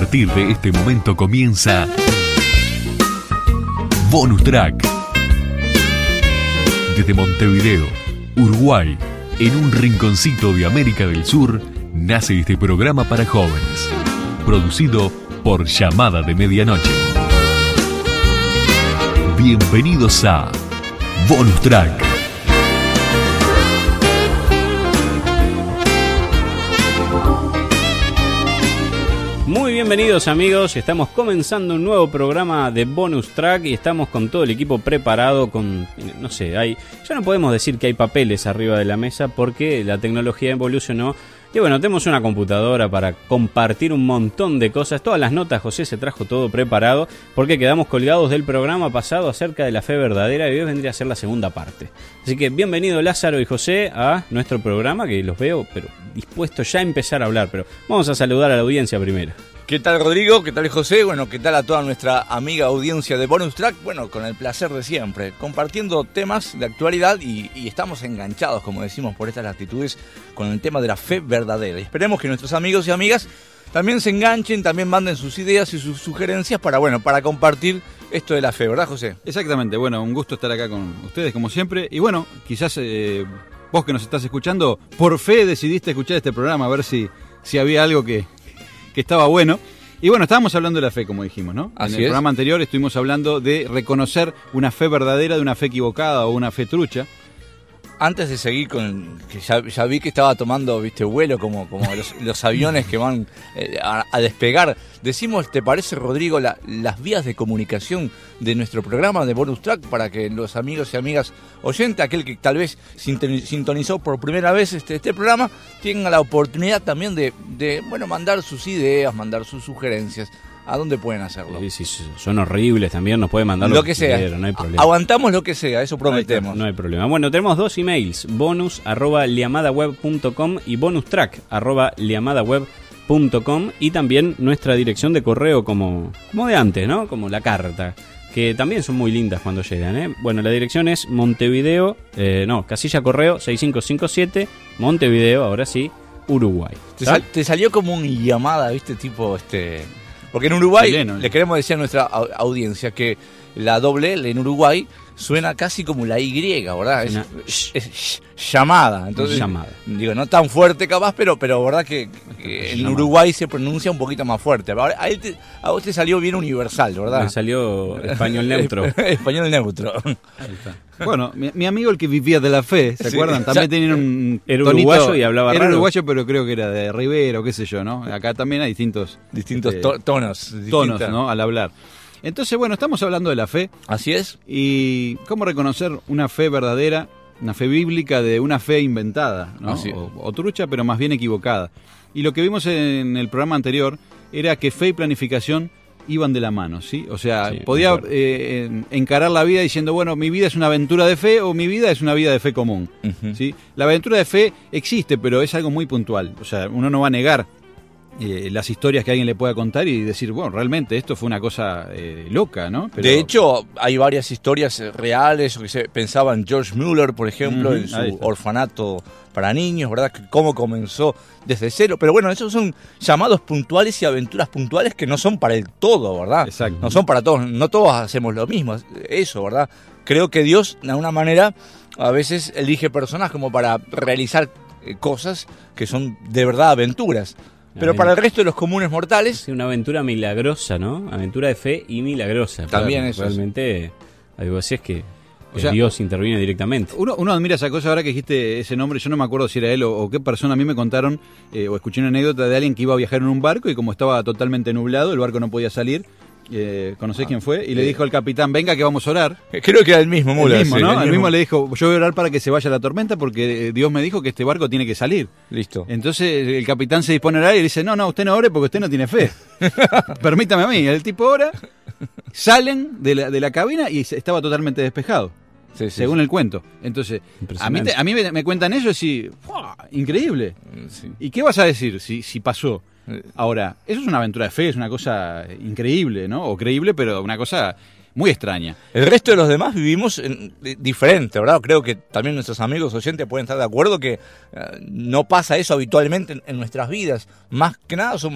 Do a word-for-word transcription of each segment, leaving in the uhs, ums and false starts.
partir de este momento comienza Bonus Track. Desde Montevideo, Uruguay, en un rinconcito de América del Sur, nace este programa para jóvenes, producido por Llamada de Medianoche. Bienvenidos a Bonus Track. Muy bienvenidos amigos, estamos comenzando un nuevo programa de Bonus Track y estamos con todo el equipo preparado con, no sé, hay, ya no podemos decir que hay papeles arriba de la mesa porque la tecnología evolucionó. Y bueno, tenemos una computadora para compartir un montón de cosas. Todas las notas, José se trajo todo preparado porque quedamos colgados del programa pasado acerca de la fe verdadera y hoy vendría a ser la segunda parte. Así que bienvenido Lázaro y José a nuestro programa, que los veo pero dispuestos ya a empezar a hablar. Pero vamos a saludar a la audiencia primero. ¿Qué tal Rodrigo? ¿Qué tal José? Bueno, ¿qué tal a toda nuestra amiga audiencia de Bonus Track? Bueno, con el placer de siempre, compartiendo temas de actualidad y, y estamos enganchados, como decimos, por estas latitudes con el tema de la fe verdadera. Y esperemos que nuestros amigos y amigas también se enganchen, también manden sus ideas y sus sugerencias para, bueno, para compartir esto de la fe, ¿verdad José? Exactamente, bueno, un gusto estar acá con ustedes como siempre. Y bueno, quizás eh, vos que nos estás escuchando, por fe decidiste escuchar este programa, a ver si, si había algo que... que estaba bueno. Y bueno, estábamos hablando de la fe, como dijimos, ¿no? Así en el es. programa anterior estuvimos hablando de reconocer una fe verdadera de una fe equivocada o una fe trucha. Antes de seguir con, que ya, ya vi que estaba tomando, viste, vuelo como, como los, los aviones que van eh, a, a despegar. Decimos, ¿te parece, Rodrigo, la, las vías de comunicación de nuestro programa de Bonus Track para que los amigos y amigas oyentes, aquel que tal vez sintonizó por primera vez este, este programa, tengan la oportunidad también de, de, bueno, mandar sus ideas, mandar sus sugerencias? ¿A dónde pueden hacerlo? Sí, sí, son horribles también, nos pueden mandar lo, lo que sea. Quiero, no hay problema. Aguantamos lo que sea, eso prometemos. No hay problema. Bueno, tenemos dos emails, bonus arroba liamadaweb punto com y bonustrack arroba liamadaweb punto com, y también nuestra dirección de correo como, como de antes, ¿no? Como la carta, que también son muy lindas cuando llegan, ¿eh? Bueno, la dirección es Montevideo, eh, no, casilla correo seis cinco cinco siete, Montevideo, ahora sí, Uruguay. Te, sal, te salió como un llamada, ¿viste? Tipo, este... Porque en Uruguay, chileno, le queremos decir a nuestra audiencia que la doble L en Uruguay suena casi como la Y, ¿verdad? Es, es, es llamada. Entonces, llamada. Digo, no tan fuerte capaz, pero, pero verdad que, que en Uruguay se pronuncia un poquito más fuerte. Ahora, a, él te, a vos te salió bien universal, ¿verdad? Me salió español neutro. Español neutro. Ahí está. Bueno, mi, mi amigo el que vivía de la fe, ¿se sí, acuerdan? También tenía un Era tonito, uruguayo y hablaba Era raro. uruguayo, pero creo que era de Rivera o qué sé yo, ¿no? Acá también hay distintos... Distintos eh, to tonos. Tonos, distintas. ¿no? Al hablar. Entonces, bueno, estamos hablando de la fe. Así es. Y cómo reconocer una fe verdadera, una fe bíblica de una fe inventada, ¿no? Así. O, o trucha, pero más bien equivocada. Y lo que vimos en el programa anterior era que fe y planificación iban de la mano, ¿sí? O sea, Sí, podía eh, encarar la vida diciendo, bueno, mi vida es una aventura de fe o mi vida es una vida de fe común, Uh-huh. ¿sí? La aventura de fe existe, pero es algo muy puntual. O sea, uno no va a negar Eh, las historias que alguien le pueda contar y decir, bueno, realmente esto fue una cosa eh, loca, ¿no? Pero... De hecho, hay varias historias reales, que se pensaba en George Mueller, por ejemplo, Uh-huh, en su ahí está. orfanato para niños, ¿verdad? Que cómo comenzó desde cero. Pero bueno, esos son llamados puntuales y aventuras puntuales que no son para el todo, ¿verdad? Exacto. No son para todos, no todos hacemos lo mismo, eso, ¿verdad? Creo que Dios, de alguna manera, a veces elige personas como para realizar eh, cosas que son de verdad aventuras. Pero para el resto de los comunes mortales... Sí, una aventura milagrosa, ¿no? Aventura de fe y milagrosa. También claro, eso Realmente, algo así es que O sea, Dios interviene directamente. Uno, uno admira esa cosa ahora que dijiste ese nombre, yo no me acuerdo si era él o, o qué persona. A mí me contaron eh, o escuché una anécdota de alguien que iba a viajar en un barco y como estaba totalmente nublado, el barco no podía salir. Eh, ¿Conocés Ah, quién fue? Y eh. le dijo al capitán, venga que vamos a orar. Creo que era el mismo Muller. el mismo, sí, ¿no? el El mismo. mismo le dijo, yo voy a orar para que se vaya la tormenta porque eh, Dios me dijo que este barco tiene que salir. Listo. Entonces el capitán se dispone a orar y le dice, no, no, usted no ore porque usted no tiene fe. Permítame a mí. El tipo ora, salen de la, de la cabina y estaba totalmente despejado. Sí, sí, según sí. el cuento. Entonces, a mí, Impresionante. te- a mí me, me cuentan eso y sí, ¡fua! Increíble. Sí. ¿Y qué vas a decir si, si pasó? Ahora, eso es una aventura de fe, es una cosa increíble, ¿no? O creíble, pero una cosa muy extraña. El resto de los demás vivimos en, de- diferente, ¿verdad? Creo que también nuestros amigos oyentes pueden estar de acuerdo que eh, no pasa eso habitualmente en, en nuestras vidas. Más que nada somos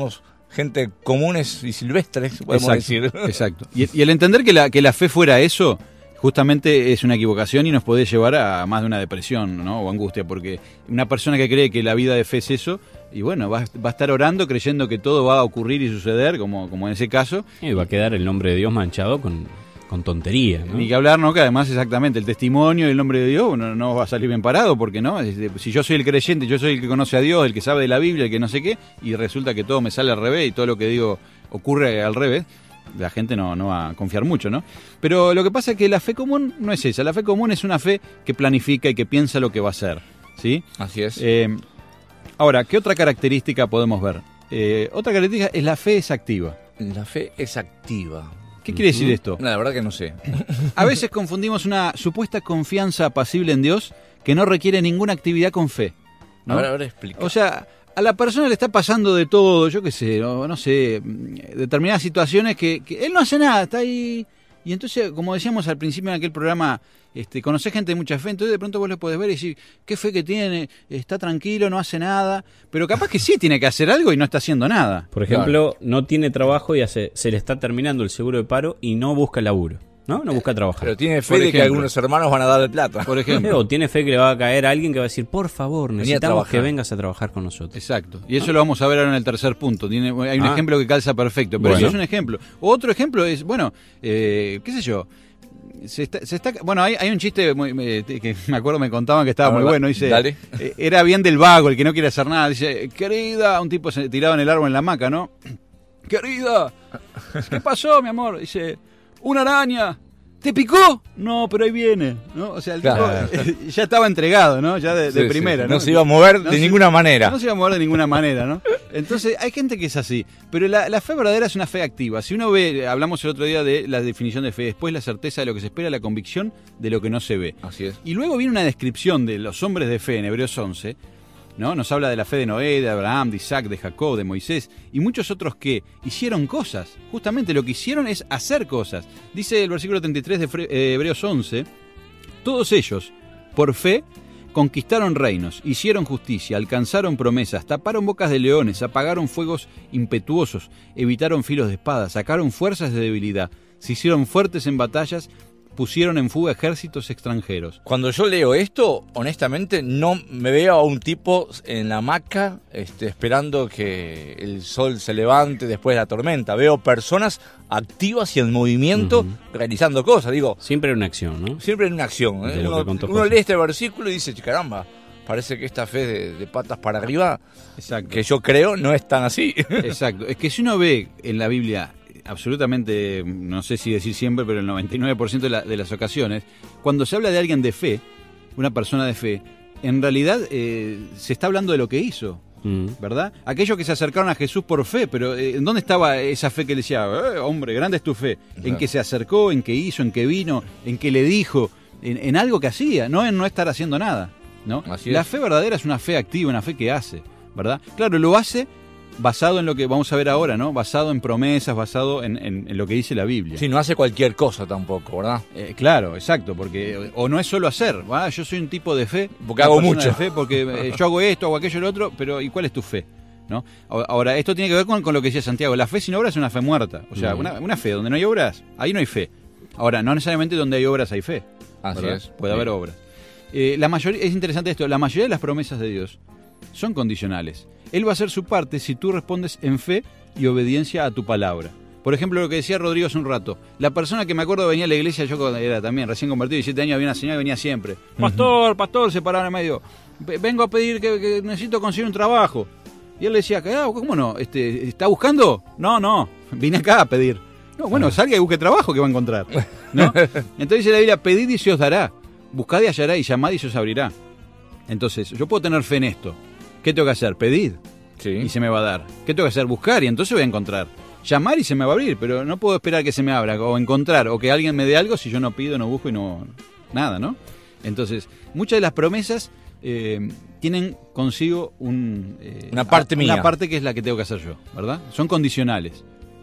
gente comunes y silvestres, podemos exacto, decir. Exacto. Y, y el entender que la, que la fe fuera eso, justamente es una equivocación y nos puede llevar a más de una depresión, ¿no? O angustia, porque una persona que cree que la vida de fe es eso, y bueno, va, va a estar orando creyendo que todo va a ocurrir y suceder, como, como en ese caso. Y va a quedar el nombre de Dios manchado con, con tontería, ¿no? Ni que hablar, ¿no? Que además exactamente el testimonio y el nombre de Dios no, no va a salir bien parado, porque no, si yo soy el creyente, yo soy el que conoce a Dios, el que sabe de la Biblia, el que no sé qué, y resulta que todo me sale al revés y todo lo que digo ocurre al revés, la gente no, no va a confiar mucho, ¿no? Pero lo que pasa es que la fe común no es esa. La fe común es una fe que planifica y que piensa lo que va a hacer, ¿sí? Así es. Eh, ahora, ¿qué otra característica podemos ver? Eh, otra característica es la fe es activa. La fe es activa. ¿Qué quiere decir esto? No, la verdad que no sé. A veces confundimos una supuesta confianza apacible en Dios que no requiere ninguna actividad con fe, ¿no? A ver, a ver, explica. O sea, a la persona le está pasando de todo, yo qué sé, no, no sé, determinadas situaciones que, que él no hace nada, está ahí. Y entonces, como decíamos al principio en aquel programa, este, conocés gente de mucha fe, entonces de pronto vos le podés ver y decir, qué fe que tiene, está tranquilo, no hace nada, pero capaz que sí tiene que hacer algo y no está haciendo nada. Por ejemplo, no tiene trabajo y hace, se le está terminando el seguro de paro y no busca laburo, ¿no? No busca trabajar. Pero tiene fe Por de que ejemplo. algunos hermanos van a darle plata. Por ejemplo. O tiene fe que le va a caer a alguien que va a decir, por favor, Vení a necesitamos trabajar. que vengas a trabajar con nosotros. Exacto. Y eso lo vamos a ver ahora en el tercer punto. Tiene, hay un Ah. ejemplo que calza perfecto, pero Bueno. eso es un ejemplo. Otro ejemplo es, bueno, eh, qué sé yo. Se está, se está, bueno, hay, hay un chiste muy, me- que me acuerdo me contaban que estaba A ver, muy va- bueno. Dice, dale. eh, era bien del vago, el que no quiere hacer nada. Dice, querida, un tipo se tirado en el árbol en la hamaca, ¿no? Querida, ¿qué pasó, mi amor? Dice, una araña. ¿Te picó? No, pero ahí viene, ¿no? O sea, el Claro. tipo eh, ya estaba entregado, ¿no? Ya de, de Sí, sí. primera, No ¿no? se iba a mover No de se- ninguna manera. No se iba a mover de ninguna manera, ¿no? Entonces, hay gente que es así. Pero la, la fe verdadera es una fe activa. Si uno ve, hablamos el otro día de la definición de fe, después la certeza de lo que se espera, la convicción de lo que no se ve. Así es. Y luego viene una descripción de los hombres de fe en Hebreos once, ¿no? Nos habla de la fe de Noé, de Abraham, de Isaac, de Jacob, de Moisés y muchos otros que hicieron cosas. Justamente lo que hicieron es hacer cosas. Dice el versículo treinta y tres de Fre- eh, Hebreos once, todos ellos, por fe, conquistaron reinos, hicieron justicia, alcanzaron promesas, taparon bocas de leones, apagaron fuegos impetuosos, evitaron filos de espada, sacaron fuerzas de debilidad, se hicieron fuertes en batallas, pusieron en fuga ejércitos extranjeros. Cuando yo leo esto, honestamente, no me veo a un tipo en la hamaca este, esperando que el sol se levante después de la tormenta. Veo personas activas y en movimiento Ujú. realizando cosas. Digo, Siempre en una acción, ¿no? siempre en una acción. ¿eh? De lo Uno, que contó uno José. lee este versículo y dice, caramba, parece que esta fe de, de patas para arriba, Exacto. que yo creo, no es tan así. Exacto. Es que si uno ve en la Biblia, absolutamente, no sé si decir siempre, pero el noventa y nueve por ciento de, la- de las ocasiones, cuando se habla de alguien de fe, una persona de fe, en realidad eh, se está hablando de lo que hizo, Mm. ¿verdad? Aquellos que se acercaron a Jesús por fe, pero eh, ¿en dónde estaba esa fe que le decía, eh, hombre, grande es tu fe? En Claro. que se acercó, en que hizo, en que vino, en que le dijo, en, en algo que hacía, no en no estar haciendo nada, ¿no? Así La es. fe verdadera es una fe activa, una fe que hace, ¿verdad? Claro, lo hace basado en lo que vamos a ver ahora, ¿no? Basado en promesas, basado en, en- en lo que dice la Biblia. Sí, no hace cualquier cosa tampoco, ¿verdad? Eh, claro, exacto, porque o no es solo hacer, ¿va? Yo soy un tipo de fe, Porque una hago persona mucho. de fe porque eh, yo hago esto, hago aquello, lo otro, pero ¿y cuál es tu fe? ¿No? Ahora, esto tiene que ver con, con lo que decía Santiago, la fe sin obras es una fe muerta, o sea, Mm. una, una fe donde no hay obras, ahí no hay fe. Ahora, no necesariamente donde hay obras hay fe. Así ¿verdad? es. Puede Sí. haber obras. Eh, la mayoría, es interesante esto, la mayoría de las promesas de Dios son condicionales. Él va a hacer su parte si tú respondes en fe y obediencia a tu palabra. Por ejemplo, lo que decía Rodrigo hace un rato. La persona que me acuerdo venía a la iglesia, yo cuando era también recién convertido, diecisiete años, había una señora que venía siempre. Pastor, pastor, se paraba en el medio. "Ve- Vengo a pedir que, que necesito conseguir un trabajo. Y él le decía, "Ah, ¿cómo no? Este, ¿Está buscando? No, no, vine acá a pedir. No, bueno, salga y busque trabajo que va a encontrar. ¿No? Entonces dice la Biblia, pedid y se os dará. Buscad y hallará y llamad y se os abrirá. Entonces, yo puedo tener fe en esto. ¿Qué tengo que hacer? Pedid Sí. y se me va a dar. ¿Qué tengo que hacer? Buscar y entonces voy a encontrar. Llamar y se me va a abrir, pero no puedo esperar que se me abra o encontrar o que alguien me dé algo si yo no pido, no busco y no... Nada, ¿no? Entonces, muchas de las promesas eh, tienen consigo un... eh, Una parte a- mía. Una parte que es la que tengo que hacer yo, ¿verdad? Son condicionales.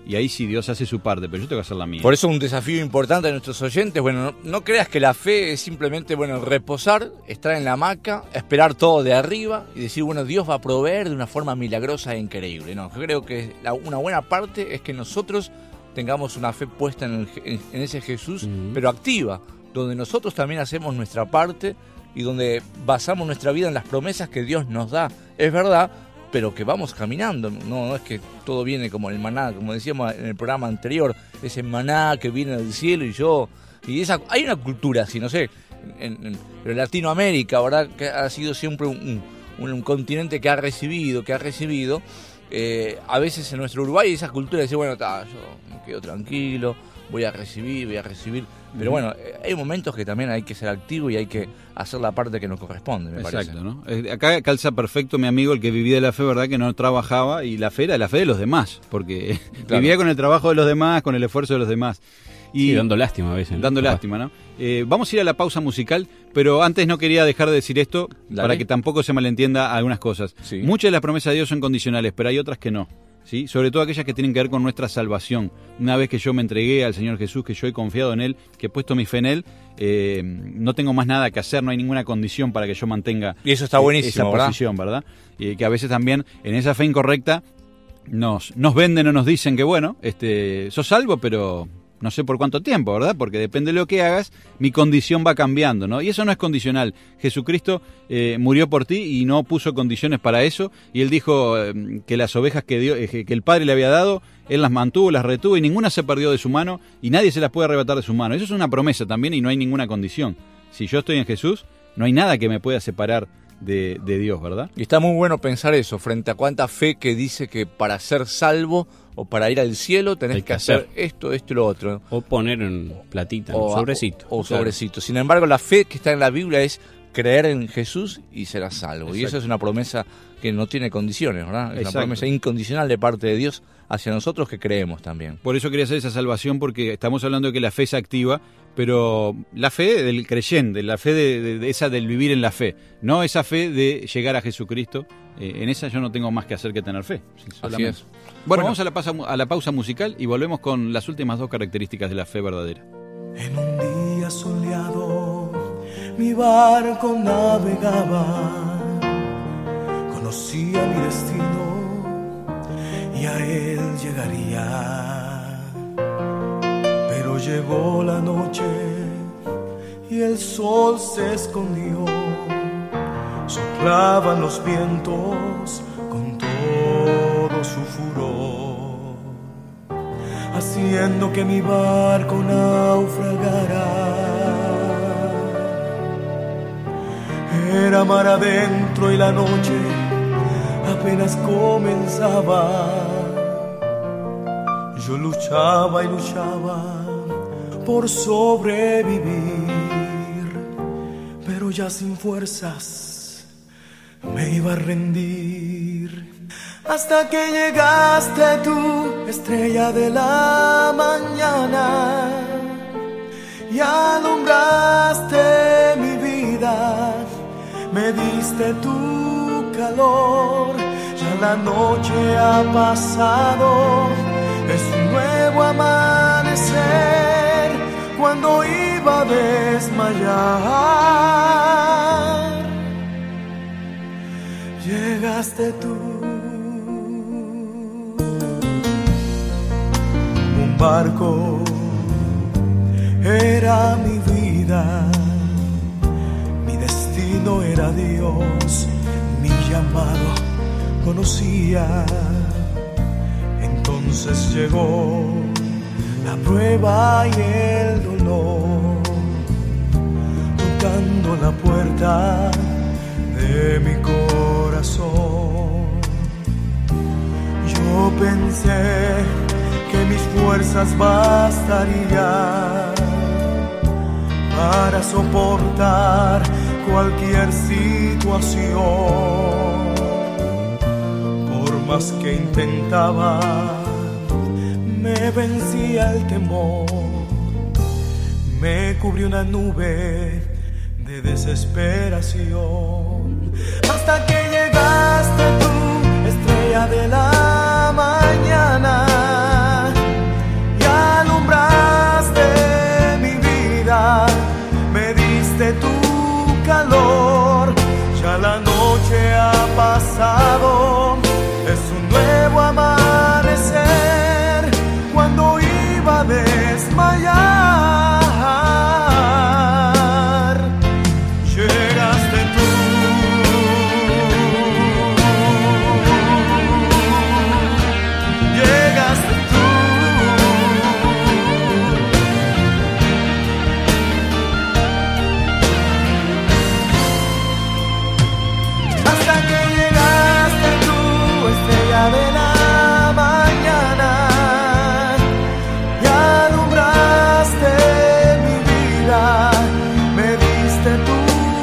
y ahí sí Dios hace su parte, pero yo tengo que hacer la mía. Por eso un desafío importante a nuestros oyentes, bueno, no, no creas que la fe es simplemente, bueno, reposar, estar en la hamaca, esperar todo de arriba y decir, bueno, Dios va a proveer de una forma milagrosa e increíble. No, yo creo que la, una buena parte es que nosotros tengamos una fe puesta en, el, en, en ese Jesús, uh-huh. pero activa, donde nosotros también hacemos nuestra parte y donde basamos nuestra vida en las promesas que Dios nos da. Es verdad, pero que vamos caminando, no, no es que todo viene como el maná, como decíamos en el programa anterior, ese maná que viene del cielo y yo, y esa hay una cultura así, no sé, en, en, en Latinoamérica, ¿verdad? Que ha sido siempre un, un, un continente que ha recibido, que ha recibido, eh, a veces en nuestro Uruguay esa cultura dice, bueno, ta, yo me quedo tranquilo, voy a recibir, voy a recibir. Pero bueno, hay momentos que también hay que ser activo y hay que hacer la parte que nos corresponde, me Exacto, parece. ¿no? Acá calza perfecto mi amigo, el que vivía de la fe, ¿verdad? Que no trabajaba, y la fe era la fe de los demás, porque claro. vivía con el trabajo de los demás, con el esfuerzo de los demás. Y sí, dando lástima a veces. ¿no? Dando lástima, ¿no? Eh, vamos a ir a la pausa musical, pero antes no quería dejar de decir esto, Dale. para que tampoco se malentienda algunas cosas. Sí. Muchas de las promesas de Dios son condicionales, pero hay otras que no. ¿Sí? Sobre todo aquellas que tienen que ver con nuestra salvación. Una vez que yo me entregué al Señor Jesús, que yo he confiado en Él, que he puesto mi fe en Él, eh, no tengo más nada que hacer, no hay ninguna condición para que yo mantenga y eso está buenísimo, esa ¿verdad? posición, ¿verdad? Y que a veces también en esa fe incorrecta nos, nos venden o nos dicen que bueno, este, sos salvo, pero no sé por cuánto tiempo, ¿verdad? Porque depende de lo que hagas, mi condición va cambiando, ¿no? Y eso no es condicional. Jesucristo eh, murió por ti y no puso condiciones para eso. Y Él dijo eh, que las ovejas que, Dios, eh, que el Padre le había dado, Él las mantuvo, las retuvo y ninguna se perdió de su mano y nadie se las puede arrebatar de su mano. Eso es una promesa también y no hay ninguna condición. Si yo estoy en Jesús, no hay nada que me pueda separar de, de Dios, ¿verdad? Y está muy bueno pensar eso, frente a cuánta fe que dice que para ser salvo o para ir al cielo tenés que, que hacer, hacer esto, esto y lo otro. O poner en platita, o, un sobrecito. O, o claro. sobrecito. Sin embargo, la fe que está en la Biblia es creer en Jesús y serás salvo. Exacto. Y eso es una promesa que no tiene condiciones, ¿verdad? Es Exacto. una promesa incondicional de parte de Dios hacia nosotros que creemos también. Por eso quería hacer esa salvación, porque estamos hablando de que la fe se activa, pero la fe del creyente, la fe de, de, de esa del vivir en la fe, no esa fe de llegar a Jesucristo. Eh, en esa yo no tengo más que hacer que tener fe. Así es. Bueno, bueno, vamos a la, pausa, a la pausa musical y volvemos con las últimas dos características de la fe verdadera. En un día soleado mi barco navegaba, conocía mi destino y a él llegaría. Pero llegó la noche y el sol se escondió, soplaban los vientos con todo su furor, haciendo que mi barco naufragara. Era mar adentro y la noche apenas comenzaba. Yo luchaba y luchaba por sobrevivir, pero ya sin fuerzas me iba a rendir. Hasta que llegaste tú, estrella de la mañana, y alumbraste mi vida, me diste tu calor. Ya la noche ha pasado, es un nuevo amanecer, cuando iba a desmayar, llegaste tú. Un barco era mi vida, mi destino era Dios, mi llamado conocía. Entonces llegó la prueba y el dolor, tocando la puerta de mi corazón. Yo pensé que mis fuerzas bastarían para soportar cualquier situación. Por más que intentaba, me vencía el temor, me cubrió una nube de desesperación. Hasta que llegaste tú, estrella de la mañana, ha pasado, es un nuevo amanecer, cuando iba a desmayar, llegaste tú. Llegaste tú. Hasta que llegaste tú, estrella de la mañana, y alumbraste mi vida, me diste tu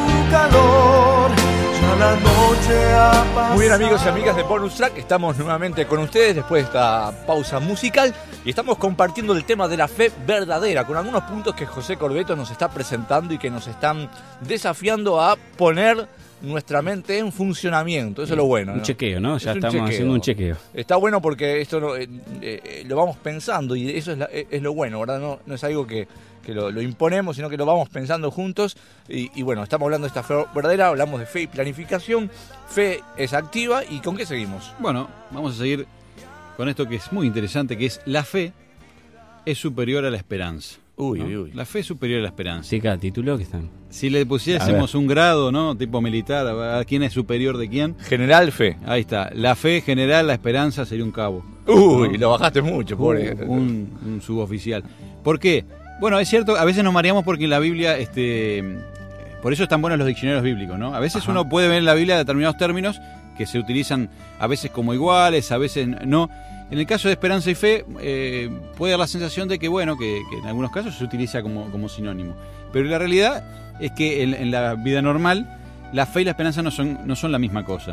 calor, ya la noche ha pasado. Muy bien, amigos y amigas de Bonus Track, estamos nuevamente con ustedes después de esta pausa musical y estamos compartiendo el tema de la fe verdadera con algunos puntos que José Corbeto nos está presentando y que nos están desafiando a poner nuestra mente en funcionamiento. Eso es lo bueno, Un ¿no? chequeo, ¿no? Es Ya un estamos chequeo. haciendo un chequeo. Está bueno porque esto no, eh, eh, lo vamos pensando y eso es, la- es lo bueno, ¿verdad? No, no es algo que, que lo, lo imponemos, sino que lo vamos pensando juntos. Y, y bueno, estamos hablando de esta fe verdadera, hablamos de fe y planificación. Fe es activa. ¿Y con qué seguimos? Bueno, vamos a seguir con esto que es muy interesante, que es la fe es superior a la esperanza. Uy, ¿no? uy, uy. La fe es superior a la esperanza. Sí, cada título que están. Si le A pusiésemos un grado, ¿no? Tipo militar, a a quién es superior de quién. General fe. Ahí está. La fe general, la esperanza sería un cabo. Uy, ¿no? lo bajaste mucho, pobre. Uh, un, un suboficial. ¿Por qué? Bueno, es cierto, a veces nos mareamos porque en la Biblia, este, por eso están buenos los diccionarios bíblicos, ¿no? A veces Ajá. uno puede ver en la Biblia determinados términos que se utilizan a veces como iguales, a veces no. En el caso de esperanza y fe, eh, puede dar la sensación de que, bueno, que, que en algunos casos se utiliza como, como sinónimo. Pero la realidad es que en, en la vida normal, la fe y la esperanza no son, no son la misma cosa.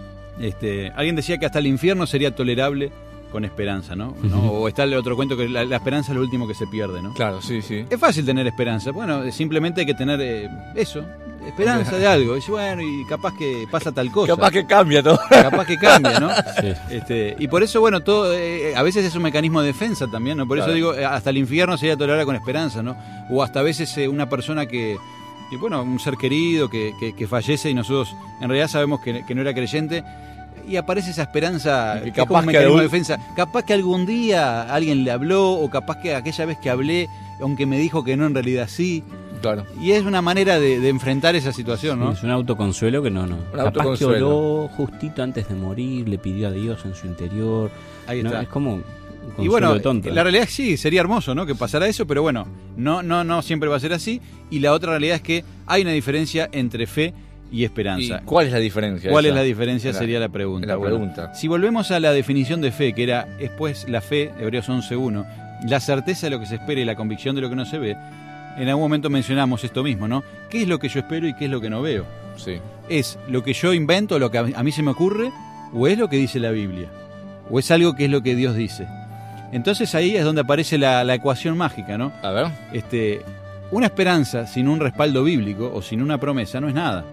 Este, alguien decía que hasta el infierno sería tolerable con esperanza, ¿no? ¿no? O está el otro cuento que la, la esperanza es lo último que se pierde, ¿no? Claro, sí, sí. Es fácil tener esperanza. Bueno, simplemente hay que tener eh, eso, esperanza de algo. Y dice, bueno, y capaz que pasa tal cosa. Capaz que cambia todo. Capaz que cambia, ¿no? Sí. Este, y por eso, bueno, todo eh, a veces es un mecanismo de defensa también, ¿no? Por eso Claro. digo, eh, hasta el infierno sería tolerable con esperanza, ¿no? O hasta a veces eh, una persona que, que, bueno, un ser querido que, que, que fallece y nosotros en realidad sabemos que, que no era creyente. Y aparece esa esperanza Y que que es como capaz un que mecanismo de algún- defensa. Capaz que algún día alguien le habló, o capaz que aquella vez que hablé, aunque me dijo que no, en realidad sí. Claro. Y es una manera de, de enfrentar esa situación, ¿no? Es un autoconsuelo que no, no. Capaz autoconsuelo. que oró justito antes de morir, le pidió a Dios en su interior. Ahí No, está. es como un Y bueno, consuelo tonto. la realidad sí, sería hermoso, ¿no? Que pasara eso, pero bueno, no, no, no siempre va a ser así. Y la otra realidad es que hay una diferencia entre fe y ¿Y esperanza. cuál es la diferencia? ¿Cuál esa? es la diferencia? La- Sería la pregunta. la Bueno, pregunta. si volvemos a la definición de fe, que era después la fe, Hebreos once uno, la certeza de lo que se espera y la convicción de lo que no se ve, en algún momento mencionamos esto mismo, ¿no? ¿Qué es lo que yo espero y qué es lo que no veo? Sí. ¿Es lo que yo invento, lo que a mí- a mí se me ocurre, o es lo que dice la Biblia? ¿O es algo que es lo que Dios dice? Entonces ahí es donde aparece la, la ecuación mágica, ¿no? A ver. Este, una esperanza sin un respaldo bíblico o sin una promesa no es nada.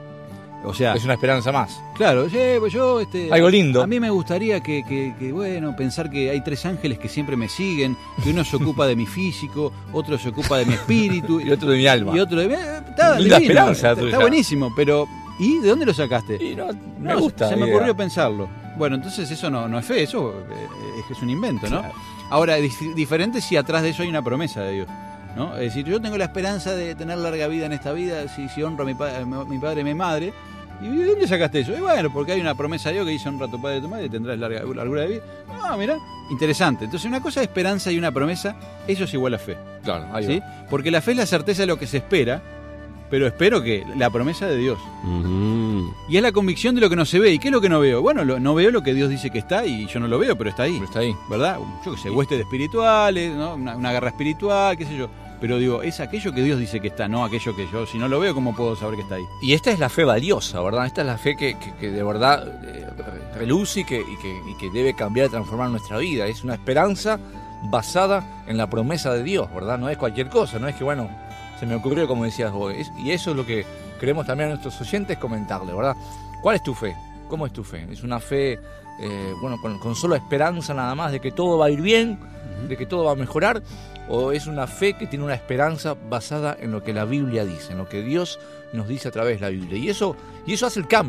O sea, Es una esperanza más. claro, "Che, pues yo, este, Algo lindo. a mí me gustaría que, que- que, bueno, pensar que hay tres ángeles que siempre me siguen, que uno se ocupa de mi físico, otro se ocupa de mi espíritu Y otro de mi alma. y otro de... eh, Está, Linda divino, esperanza está, tuya. está buenísimo, pero ¿y de dónde lo sacaste? Y no, me No, gusta. se la me idea. ocurrió pensarlo. Bueno, entonces eso no, no es fe, eso eh, es, es un invento, ¿no? Claro. Ahora, es dif- diferente si atrás de eso hay una promesa de Dios, ¿no? Es decir, yo tengo la esperanza de tener larga vida en esta vida si, si honro a mi, pa- a mi padre y a mi madre. ¿Y de dónde sacaste eso? Y bueno, porque hay una promesa de Dios que dice honra a tu padre y a tu madre y tendrás larga, largura de vida. Ah, mira, interesante. Entonces, una cosa es esperanza y una promesa, eso es igual a fe, Claro, ahí ¿sí? va. Porque la fe es la certeza de lo que se espera, pero espero que la promesa de Dios. Ujú. Y es la convicción de lo que no se ve. ¿Y qué es lo que no veo? Bueno, lo- no veo lo que Dios dice que está y yo no lo veo, pero está ahí. Pero está ahí. ¿Verdad? Yo qué sé, huestes espirituales, ¿no? una, una guerra espiritual, qué sé yo. Pero digo, es aquello que Dios dice que está, no aquello que yo, si no lo veo, ¿cómo puedo saber que está ahí? Y esta es la fe valiosa, ¿verdad? Esta es la fe que, que- que de verdad eh, reluce y que, y, que, y que debe cambiar y transformar nuestra vida. Es una esperanza basada en la promesa de Dios, ¿verdad? No es cualquier cosa, no es que, bueno, se me ocurrió como decías vos. Es- y eso es lo que queremos también a nuestros oyentes comentarle, ¿verdad? ¿Cuál es tu fe? ¿Cómo es tu fe? ¿Es una fe, eh, bueno, con, con solo esperanza nada más de que todo va a ir bien, de que todo va a mejorar? ¿O es una fe que tiene una esperanza basada en lo que la Biblia dice, en lo que Dios nos dice a través de la Biblia? Y eso, y eso hace el cambio.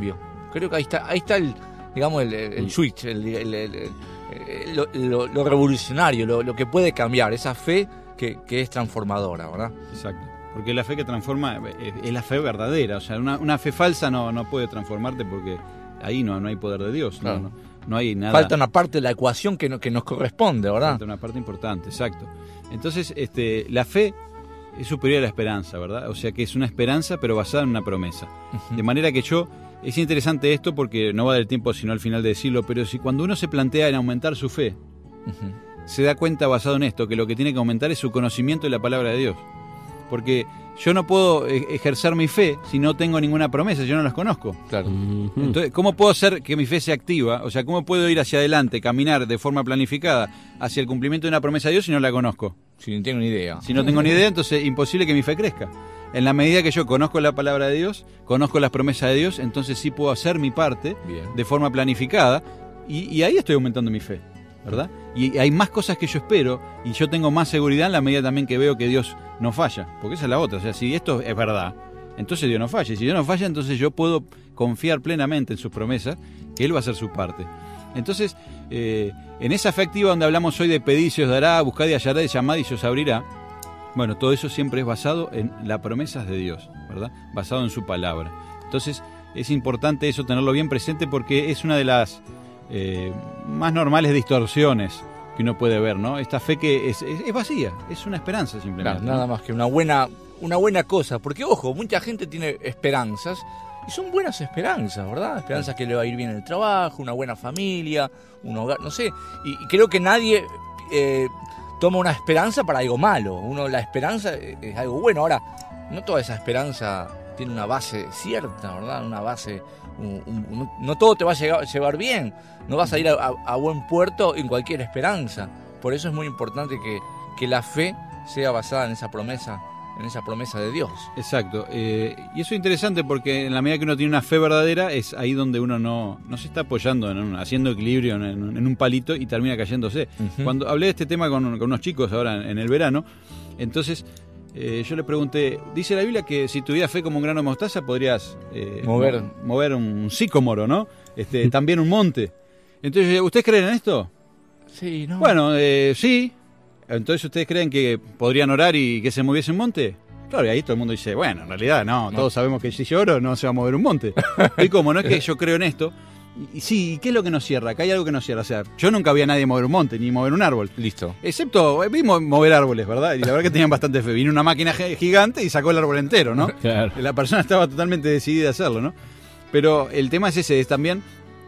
Creo que ahí está, ahí está el, digamos, el, el, el switch, el, el, el, el, el, lo, lo, lo revolucionario, lo, lo que puede cambiar, esa fe que, que es transformadora, ¿verdad? Exacto. Porque la fe que transforma es, es la fe verdadera. O sea, una, una fe falsa no, no puede transformarte porque ahí no, no hay poder de Dios. Claro. No, no, no hay nada. Falta una parte de la ecuación que, no, que nos corresponde, ¿verdad? Falta una parte importante, exacto. Entonces, este, la fe es superior a la esperanza, ¿verdad? O sea, que es una esperanza pero basada en una promesa. Uh-huh. De manera que yo, es interesante esto porque no va a dar tiempo sino al final de decirlo, pero si cuando uno se plantea en aumentar su fe, uh-huh. se da cuenta basado en esto que lo que tiene que aumentar es su conocimiento de la palabra de Dios. Porque yo no puedo ejercer mi fe si no tengo ninguna promesa, yo no las conozco. Claro. Uh-huh. Entonces, ¿cómo puedo hacer que mi fe se activa? O sea, ¿cómo puedo ir hacia adelante, caminar de forma planificada hacia el cumplimiento de una promesa de Dios si no la conozco? Si no tengo ni idea. Si no tengo ni idea, entonces es imposible que mi fe crezca. En la medida que yo conozco la palabra de Dios, conozco las promesas de Dios, entonces sí puedo hacer mi parte Bien. de forma planificada y, y ahí estoy aumentando mi fe, ¿verdad? Y hay más cosas que yo espero y yo tengo más seguridad en la medida también que veo que Dios no falla, porque esa es la otra. O sea, si esto es verdad, entonces Dios no falla. Y si Dios no falla, entonces yo puedo confiar plenamente en sus promesas, que Él va a hacer su parte. Entonces, eh, en esa fe activa donde hablamos hoy de pedid y se os dará, buscad y hallaréis, llamad y se os abrirá, bueno, todo eso siempre es basado en las promesas de Dios, ¿verdad? Basado en su palabra. Entonces, es importante eso tenerlo bien presente porque es una de las eh, más normales distorsiones que uno puede ver, ¿no? Esta fe que es, es, es vacía, es una esperanza simplemente. Claro, nada más que una buena, una buena cosa, porque ojo, mucha gente tiene esperanzas y son buenas esperanzas, ¿verdad? Esperanzas que le va a ir bien en el trabajo, una buena familia, un hogar, no sé. Y, y creo que nadie eh, toma una esperanza para algo malo. Uno, la esperanza es algo bueno. Ahora, no toda esa esperanza tiene una base cierta, ¿verdad? Una base, un, un, un, no todo te va a llegar, llevar bien. No vas a ir a, a, a buen puerto en cualquier esperanza. Por eso es muy importante que, que la fe sea basada en esa promesa, en esa promesa de Dios. Exacto. Eh, y eso es interesante porque en la medida que uno tiene una fe verdadera es ahí donde uno no, no se está apoyando, en un, haciendo equilibrio en, en un palito y termina cayéndose. Uh-huh. Cuando hablé de este tema con, con unos chicos ahora en, en el verano, entonces eh, yo les pregunté, dice la Biblia que si tuvieras fe como un grano de mostaza podrías eh, mover. Mo- mover un sicómoro, ¿no? Este, también un monte. Entonces, ¿ustedes creen en esto? Sí, ¿no? Bueno, eh, sí. Entonces, ¿ustedes creen que podrían orar y que se moviese un monte? Claro, y ahí todo el mundo dice, bueno, en realidad no, no. Todos sabemos que si yo oro no se va a mover un monte. Y como no es que yo creo en esto, y, y sí, ¿y qué es lo que nos cierra? Acá hay algo que nos cierra. O sea, yo nunca vi a nadie mover un monte, ni mover un árbol. Listo. Excepto, vimos mover árboles, ¿verdad? Y la verdad que tenían bastante fe. Vino una máquina gigante y sacó el árbol entero, ¿no? Claro. La persona estaba totalmente decidida a hacerlo, ¿no? Pero el tema es ese, es también...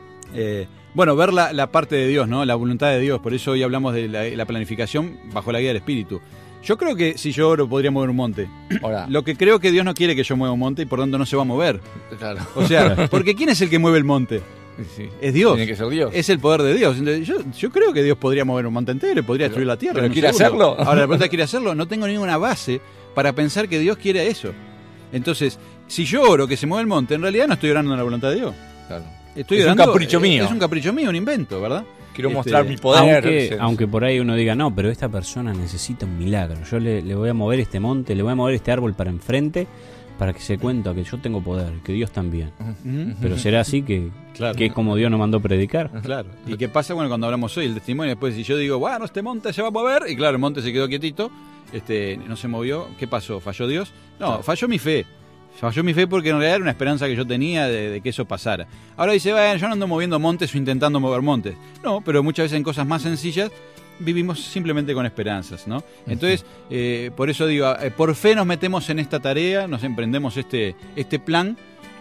Eh, Bueno, ver la, la parte de Dios, ¿no? La voluntad de Dios. Por eso hoy hablamos de la, la planificación bajo la guía del Espíritu. Yo creo que si yo oro podría mover un monte. Ahora. Lo que creo que Dios no quiere que yo mueva un monte y por tanto no se va a mover. Claro. O sea, porque ¿quién es el que mueve el monte? Sí. Es Dios. Tiene que ser Dios. Es el poder de Dios. Entonces, yo, yo creo que Dios podría mover un monte entero y podría Pero, destruir la tierra. ¿Pero en un quiere segundo. hacerlo? Ahora, la pregunta es, ¿quiere hacerlo? No tengo ninguna base para pensar que Dios quiere eso. Entonces, si yo oro que se mueva el monte, en realidad no estoy orando en la voluntad de Dios. Claro. Estoy es orando, un capricho mío. Es un capricho mío, un invento, ¿verdad? Quiero Este, mostrar mi poder. Aunque, aunque por ahí uno diga, no, pero esta persona necesita un milagro. Yo le, le voy a mover este monte, le voy a mover este árbol para enfrente para que se cuenta que yo tengo poder, que Dios también. Uh-huh. Pero será así que, Claro. que es como Dios nos mandó predicar. Claro. ¿Y qué pasa bueno cuando hablamos hoy el testimonio? Después, si yo digo, bueno, este monte se va a mover, y claro, el monte se quedó quietito, este, no se movió, ¿qué pasó? ¿Falló Dios? No, Claro. falló mi fe. Falló mi fe porque en realidad era una esperanza que yo tenía de, de que eso pasara. Ahora dice, bueno, yo no ando moviendo montes o intentando mover montes. No, pero muchas veces en cosas más sencillas vivimos simplemente con esperanzas, ¿no? Entonces, eh, por eso digo, eh, por fe nos metemos en esta tarea, nos emprendemos este, este plan,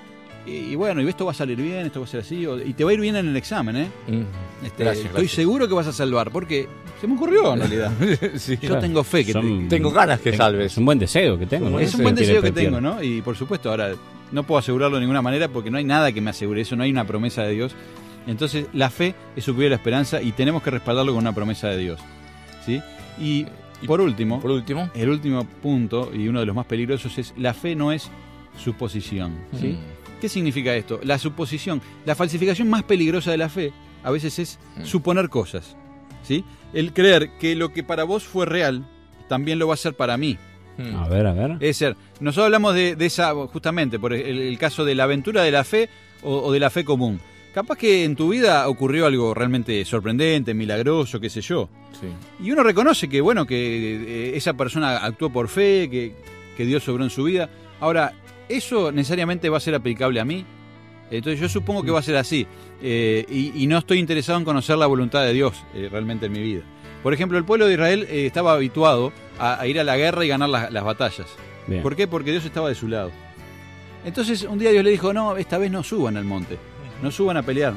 y, y bueno, y esto va a salir bien, esto va a ser así, o- y te va a ir bien en el examen, ¿eh? Mm. Este, Gracias, estoy gracias. seguro que vas a salvar, porque se me ocurrió en realidad. Sí. Yo tengo fe que Son- te- Tengo ganas que Tengo- salves. Es un buen deseo que tengo, ¿no? es un buen Tiene deseo que fe tengo, tierna. ¿no? Y por supuesto, ahora no puedo asegurarlo de ninguna manera porque no hay nada que me asegure eso, no hay una promesa de Dios. Entonces, la fe es superior a la esperanza y tenemos que respaldarlo con una promesa de Dios. ¿Sí? Y Y por último, Por último. el último punto y uno de los más peligrosos es la fe no es suposición. ¿sí? Mm. ¿Qué significa esto? La suposición, la falsificación más peligrosa de la fe a veces es Mm. suponer cosas. ¿Sí? El creer que lo que para vos fue real también lo va a ser para mí. Mm. A ver, a ver. Es decir, nosotros hablamos de, de esa, justamente, por el, el caso de la aventura de la fe o, o de la fe común. Capaz que en tu vida ocurrió algo realmente sorprendente, milagroso, qué sé yo. Sí. Y uno reconoce que, bueno, que eh, esa persona actuó por fe, que, que Dios obró en su vida. Ahora, ¿eso necesariamente va a ser aplicable a mí? Entonces yo supongo que va a ser así. Eh, y, y no estoy interesado en conocer la voluntad de Dios eh, realmente en mi vida. Por ejemplo, el pueblo de Israel eh, estaba habituado a, a ir a la guerra y ganar la, las batallas. Bien. ¿Por qué? Porque Dios estaba de su lado. Entonces un día Dios le dijo, no, esta vez no suban al monte, no suban a pelear.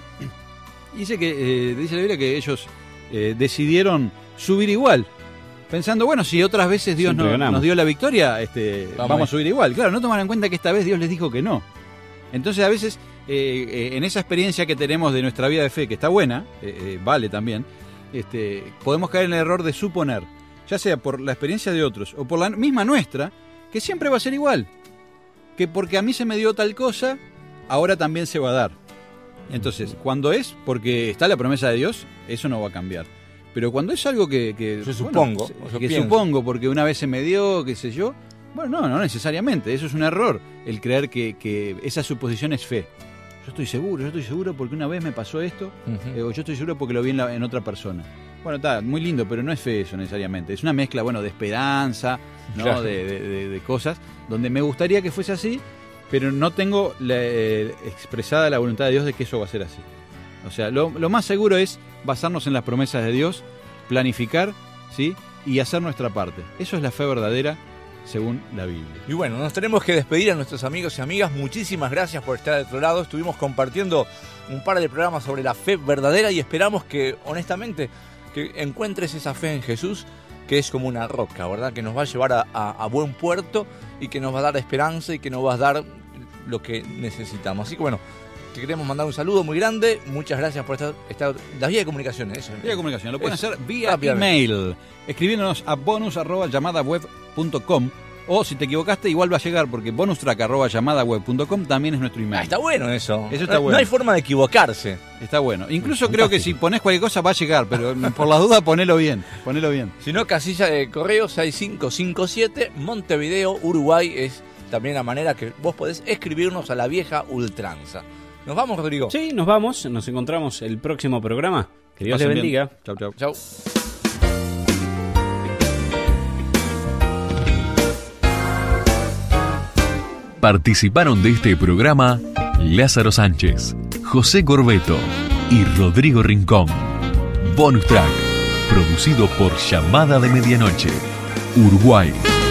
Y dice, que, eh, dice la Biblia que ellos eh, decidieron subir igual, pensando, bueno, si otras veces Dios no, nos dio la victoria, este, vamos, vamos a subir igual. Claro, no tomaron en cuenta que esta vez Dios les dijo que no. Entonces a veces, eh, eh, en esa experiencia que tenemos de nuestra vida de fe, que está buena, eh, eh, vale también, este, podemos caer en el error de suponer, ya sea por la experiencia de otros o por la misma nuestra, que siempre va a ser igual. Que porque a mí se me dio tal cosa, ahora también se va a dar. Entonces, cuando es porque está la promesa de Dios, eso no va a cambiar. Pero cuando es algo que... que yo supongo. Bueno, yo que pienso. supongo, porque una vez se me dio, qué sé yo. Bueno, no, no necesariamente. Eso es un error, el creer que, que esa suposición es fe. Yo estoy seguro, yo estoy seguro porque una vez me pasó esto, uh-huh. eh, o yo estoy seguro porque lo vi en, la, en otra persona. Bueno, está muy lindo, pero no es fe eso necesariamente. Es una mezcla, bueno, de esperanza, ¿no? Claro. de, de, de, de cosas, donde me gustaría que fuese así, pero no tengo la, eh, expresada la voluntad de Dios de que eso va a ser así. O sea, lo, lo más seguro es basarnos en las promesas de Dios, planificar, ¿sí? Y hacer nuestra parte. Eso es la fe verdadera según la Biblia. Y bueno, nos tenemos que despedir a nuestros amigos y amigas. Muchísimas gracias por estar de otro lado. Estuvimos compartiendo un par de programas sobre la fe verdadera y esperamos que, honestamente, que encuentres esa fe en Jesús, que es como una roca, ¿verdad? Que nos va a llevar a, a, a buen puerto y que nos va a dar esperanza y que nos va a dar lo que necesitamos. Así que bueno, te queremos mandar un saludo muy grande. Muchas gracias por estar, estar las vías de comunicación. Eso, vía de comunicación, lo pueden eso, hacer vía email, escribiéndonos a bonus arroba llamada web punto com, o si te equivocaste igual va a llegar porque bonustrack arroba llamada web punto com también es nuestro email. Ah, está bueno eso. Eso está no, bueno. No hay forma de equivocarse. Está bueno. Incluso creo que si pones cualquier cosa va a llegar, pero por las dudas ponelo bien, ponelo bien. Si no, casilla de correo seis cinco cinco siete, Montevideo, Uruguay, es también la manera que vos podés escribirnos a la vieja ultranza. ¿Nos vamos, Rodrigo? Sí, nos vamos. Nos encontramos el próximo programa. Que Dios les bendiga. Chau, chau. Chau. Participaron de este programa Lázaro Sánchez, José Corbeto y Rodrigo Rincón. Bonus Track, producido por Llamada de Medianoche, Uruguay.